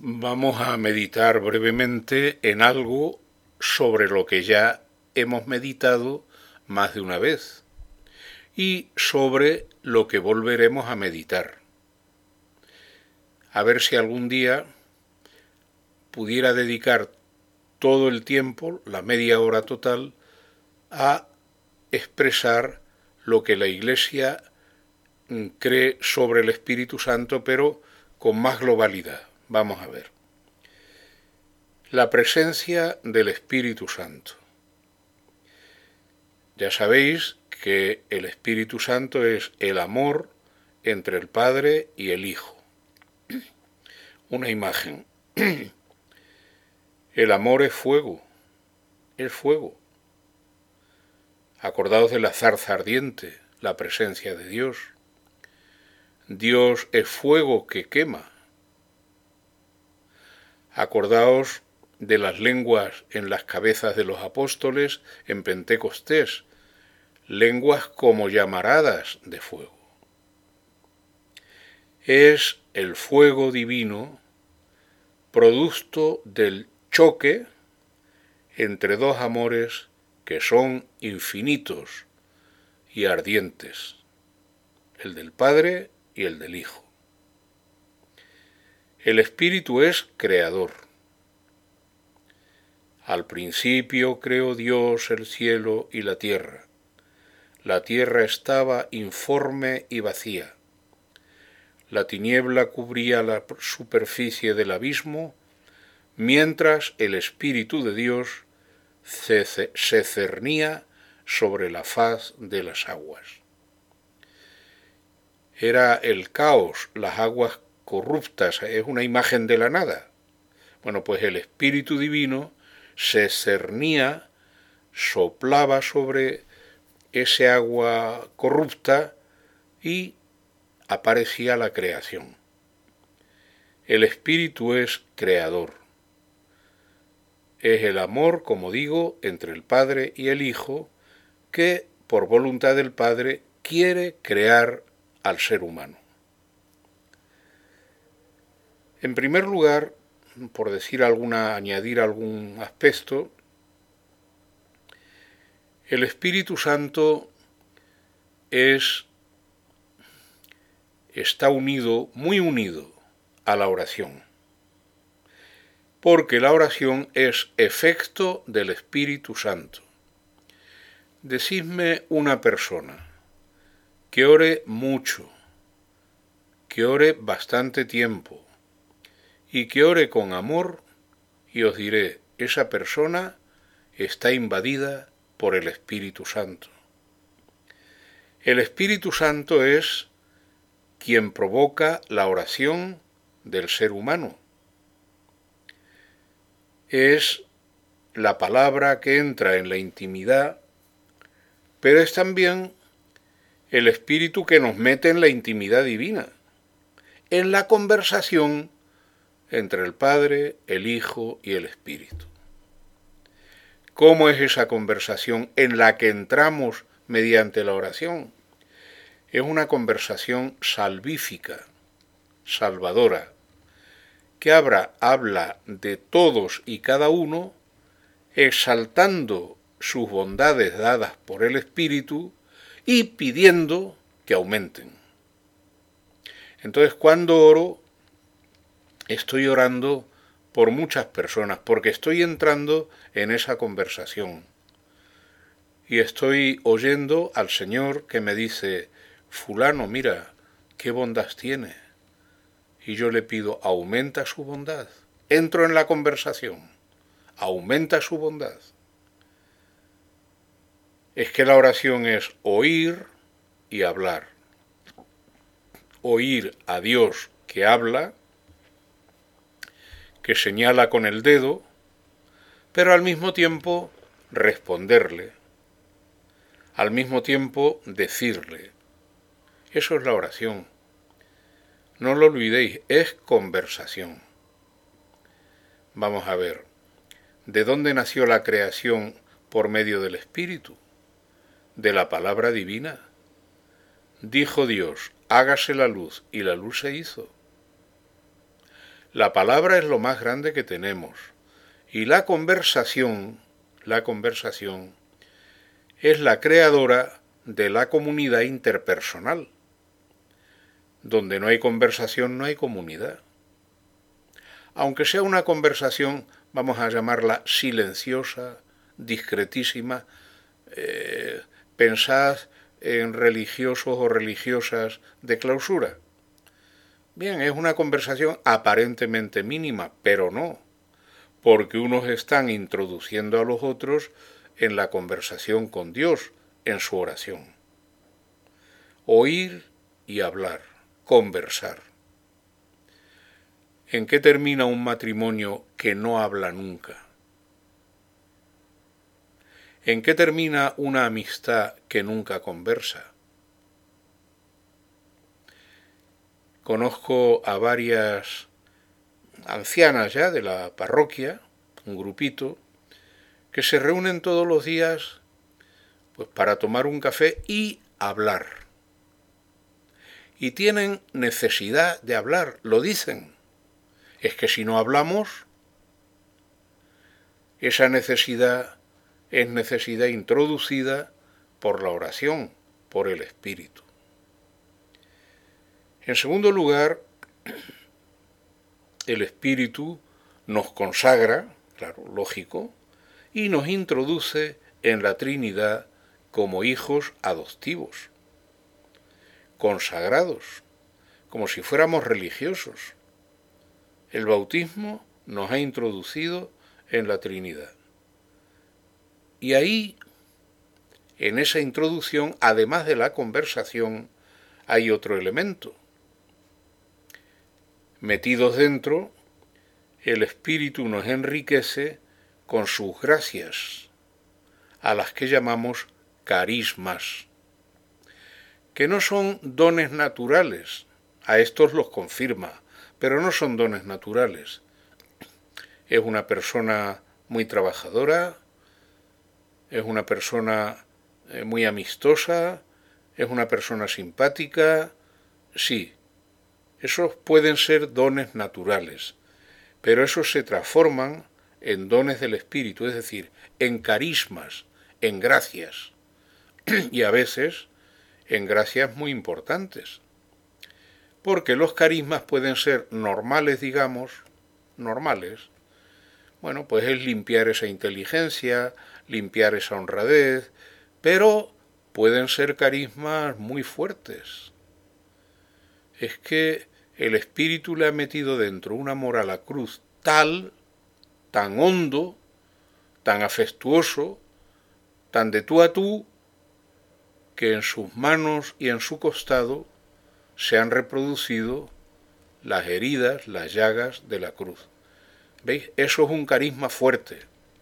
Vamos a meditar brevemente en algo sobre lo que ya hemos meditado más de una vez y sobre lo que volveremos a meditar. A ver si algún día pudiera dedicar todo el tiempo, la media hora total, a expresar lo que la Iglesia cree sobre el Espíritu Santo, pero con más globalidad. Vamos a ver. La presencia del Espíritu Santo. Ya sabéis que el Espíritu Santo es el amor entre el Padre y el Hijo. Una imagen. El amor es fuego, es fuego. Acordaos de la zarza ardiente, la presencia de Dios. Dios es fuego que quema. Acordaos de las lenguas en las cabezas de los apóstoles en Pentecostés, lenguas como llamaradas de fuego. Es el fuego divino, producto del choque entre dos amores que son infinitos y ardientes, el del Padre y el del Hijo. El Espíritu es creador. Al principio creó Dios el cielo y la tierra. La tierra estaba informe y vacía. La tiniebla cubría la superficie del abismo, mientras el Espíritu de Dios se cernía sobre la faz de las aguas. Era el caos, las aguas corruptas, es una imagen de la nada. Bueno, pues el Espíritu Divino se cernía, soplaba sobre ese agua corrupta y aparecía la creación. El Espíritu es creador. Es el amor, como digo, entre el Padre y el Hijo, que, por voluntad del Padre, quiere crear al ser humano. En primer lugar, por añadir algún aspecto, el Espíritu Santo está unido, muy unido, a la oración, porque la oración es efecto del Espíritu Santo. Decidme una persona que ore mucho, que ore bastante tiempo y que ore con amor, y os diré, esa persona está invadida por el Espíritu Santo. El Espíritu Santo es quien provoca la oración del ser humano. Es la palabra que entra en la intimidad, pero es también el Espíritu que nos mete en la intimidad divina, en la conversación entre el Padre, el Hijo y el Espíritu. ¿Cómo es esa conversación en la que entramos mediante la oración? Es una conversación salvífica, salvadora, que habla de todos y cada uno, exaltando sus bondades dadas por el Espíritu y pidiendo que aumenten. Entonces, cuando oro, estoy orando por muchas personas, porque estoy entrando en esa conversación. Y estoy oyendo al Señor que me dice, fulano, mira, qué bondad tiene. Y yo le pido, aumenta su bondad. Entro en la conversación, aumenta su bondad. Es que la oración es oír y hablar. Oír a Dios que habla, que señala con el dedo, pero al mismo tiempo responderle, al mismo tiempo decirle. Eso es la oración. No lo olvidéis, es conversación. Vamos a ver, ¿de dónde nació la creación por medio del Espíritu? De la palabra divina. Dijo Dios, hágase la luz, y la luz se hizo. La palabra es lo más grande que tenemos. Y la conversación es la creadora de la comunidad interpersonal. Donde no hay conversación no hay comunidad. Aunque sea una conversación, vamos a llamarla silenciosa, discretísima, pensad en religiosos o religiosas de clausura. Bien, es una conversación aparentemente mínima, pero no, porque unos están introduciendo a los otros en la conversación con Dios, en su oración. Oír y hablar, conversar. ¿En qué termina un matrimonio que no habla nunca? ¿En qué termina una amistad que nunca conversa? Conozco a varias ancianas ya de la parroquia, un grupito, que se reúnen todos los días pues para tomar un café y hablar. Y tienen necesidad de hablar, lo dicen. Es que si no hablamos, esa necesidad es necesidad introducida por la oración, por el Espíritu. En segundo lugar, el Espíritu nos consagra, claro, lógico, y nos introduce en la Trinidad como hijos adoptivos, consagrados, como si fuéramos religiosos. El bautismo nos ha introducido en la Trinidad. Y ahí, en esa introducción, además de la conversación, hay otro elemento. Metidos dentro, el Espíritu nos enriquece con sus gracias, a las que llamamos carismas, que no son dones naturales, a estos los confirma, pero no son dones naturales. Es una persona muy trabajadora, es una persona muy amistosa, es una persona simpática, sí, esos pueden ser dones naturales, pero esos se transforman en dones del Espíritu, es decir, en carismas, en gracias, y a veces en gracias muy importantes, porque los carismas pueden ser normales, digamos, normales. Bueno, pues es limpiar esa inteligencia, limpiar esa honradez, pero pueden ser carismas muy fuertes. Es que el Espíritu le ha metido dentro un amor a la cruz tal, tan hondo, tan afectuoso, tan de tú a tú, que en sus manos y en su costado se han reproducido las heridas, las llagas de la cruz. ¿Veis? Eso es un carisma fuerte.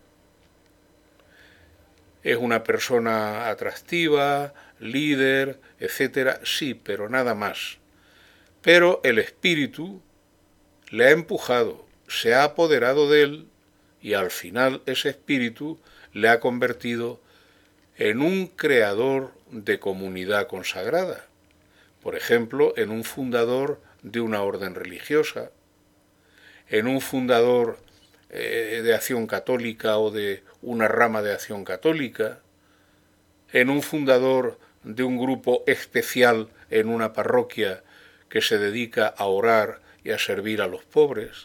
Es una persona atractiva, líder, etcétera, sí, pero nada más. Pero el Espíritu le ha empujado, se ha apoderado de él y al final ese Espíritu le ha convertido en un creador de comunidad consagrada. Por ejemplo, en un fundador de una orden religiosa, en un fundador de Acción Católica o de una rama de Acción Católica, en un fundador de un grupo especial en una parroquia que se dedica a orar y a servir a los pobres,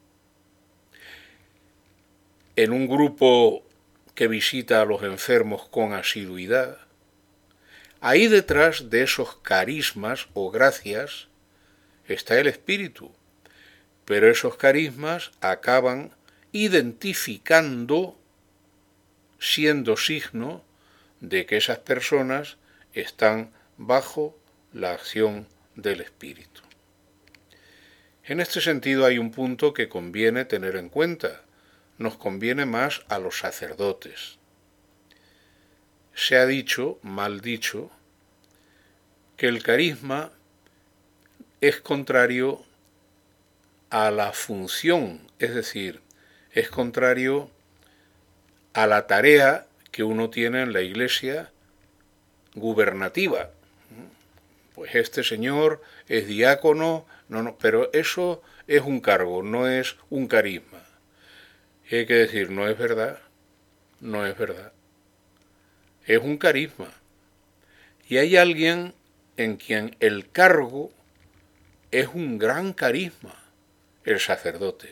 en un grupo que visita a los enfermos con asiduidad. Ahí detrás de esos carismas o gracias está el Espíritu, pero esos carismas acaban identificando, siendo signo de que esas personas están bajo la acción del Espíritu. En este sentido hay un punto que conviene tener en cuenta. Nos conviene más a los sacerdotes. Se ha dicho, mal dicho, que el carisma es contrario a la función, es decir, es contrario a la tarea que uno tiene en la Iglesia gubernativa. Pues este señor es diácono, pero eso es un cargo, no es un carisma. Y hay que decir, no es verdad, no es verdad. Es un carisma. Y hay alguien en quien el cargo es un gran carisma, el sacerdote.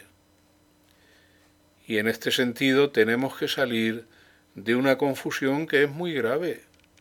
Y en este sentido tenemos que salir de una confusión que es muy grave.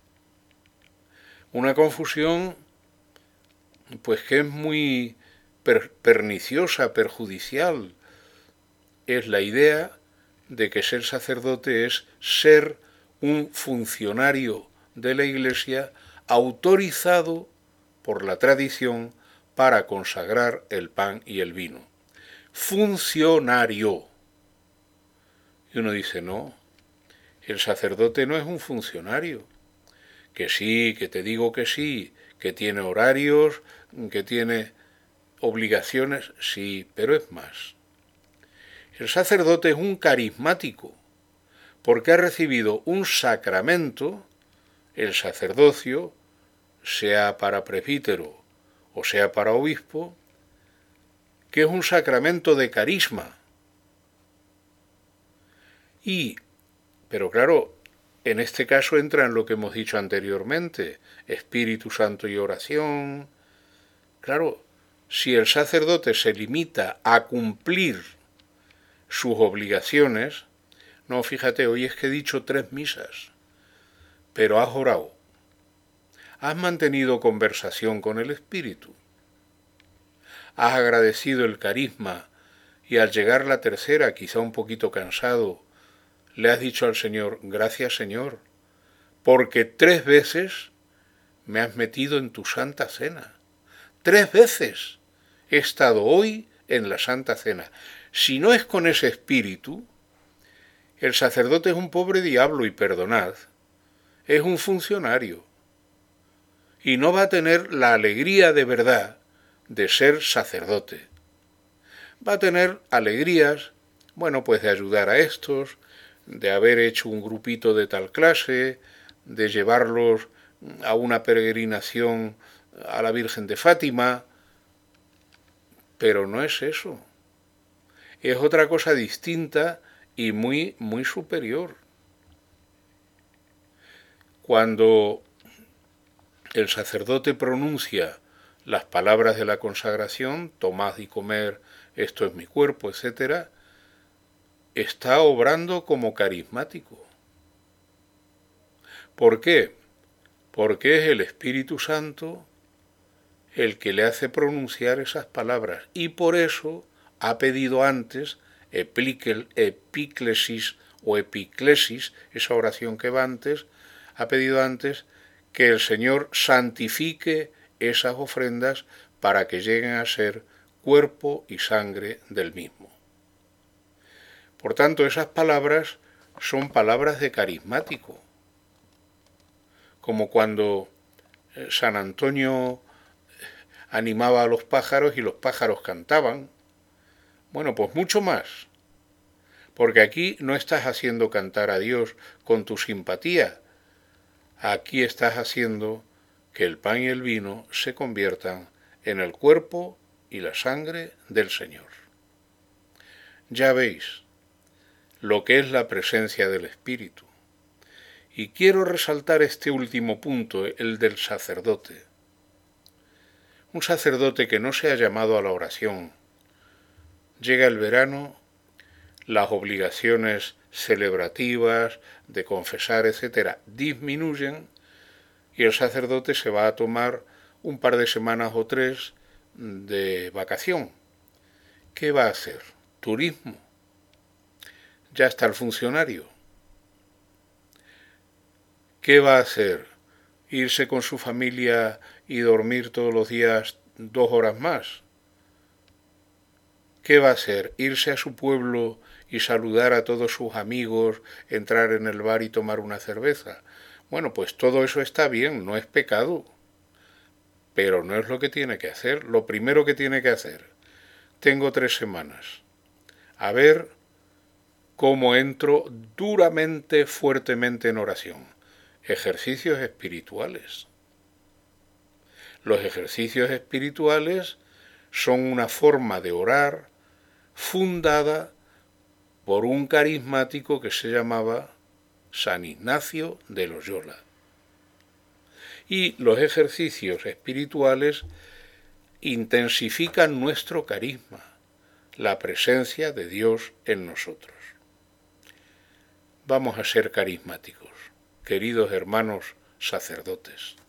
Una confusión pues que es muy perniciosa, perjudicial. Es la idea de que ser sacerdote es ser un funcionario de la Iglesia autorizado por la tradición para consagrar el pan y el vino. Funcionario. Y uno dice, no, el sacerdote no es un funcionario. Que sí, que te digo que sí, que tiene horarios, que tiene obligaciones, sí, pero es más. El sacerdote es un carismático, porque ha recibido un sacramento, el sacerdocio, sea para presbítero o sea para obispo, que es un sacramento de carisma. Pero claro, en este caso entra en lo que hemos dicho anteriormente, Espíritu Santo y oración. Claro, si el sacerdote se limita a cumplir sus obligaciones, no, fíjate, hoy es que he dicho 3 misas, pero has orado, has mantenido conversación con el Espíritu, has agradecido el carisma y al llegar la tercera, quizá un poquito cansado, le has dicho al Señor, gracias Señor, porque 3 veces me has metido en tu Santa Cena. 3 veces he estado hoy en la Santa Cena. Si no es con ese espíritu, el sacerdote es un pobre diablo y perdonad, es un funcionario. Y no va a tener la alegría de verdad de ser sacerdote. Va a tener alegrías, bueno, pues de ayudar a estos, de haber hecho un grupito de tal clase, de llevarlos a una peregrinación a la Virgen de Fátima, pero no es eso. Es otra cosa distinta y muy, muy superior. Cuando el sacerdote pronuncia las palabras de la consagración, tomad y comer, esto es mi cuerpo, etc., está obrando como carismático. ¿Por qué? Porque es el Espíritu Santo el que le hace pronunciar esas palabras y por eso ha pedido antes epíclesis o epiclesis, esa oración que va antes, ha pedido antes que el Señor santifique esas ofrendas para que lleguen a ser cuerpo y sangre del mismo. Por tanto, esas palabras son palabras de carismático, como cuando San Antonio animaba a los pájaros y los pájaros cantaban. Bueno, pues mucho más, porque aquí no estás haciendo cantar a Dios con tu simpatía, aquí estás haciendo que el pan y el vino se conviertan en el cuerpo y la sangre del Señor. Ya veis lo que es la presencia del Espíritu. Y quiero resaltar este último punto, el del sacerdote. Un sacerdote que no se ha llamado a la oración. Llega el verano, las obligaciones celebrativas, de confesar, etc., disminuyen y el sacerdote se va a tomar un par de semanas o 3 de vacación. ¿Qué va a hacer? Turismo. Ya está el funcionario. ¿Qué va a hacer? ¿Irse con su familia y dormir todos los días 2 horas más? ¿Qué va a hacer? ¿Irse a su pueblo y saludar a todos sus amigos, entrar en el bar y tomar una cerveza? Bueno, pues todo eso está bien, no es pecado, pero no es lo que tiene que hacer. Lo primero que tiene que hacer, tengo 3 semanas, a ver cómo entro duramente, fuertemente en oración. Ejercicios espirituales. Los ejercicios espirituales son una forma de orar fundada por un carismático que se llamaba San Ignacio de Loyola. Y los ejercicios espirituales intensifican nuestro carisma, la presencia de Dios en nosotros. Vamos a ser carismáticos, queridos hermanos sacerdotes.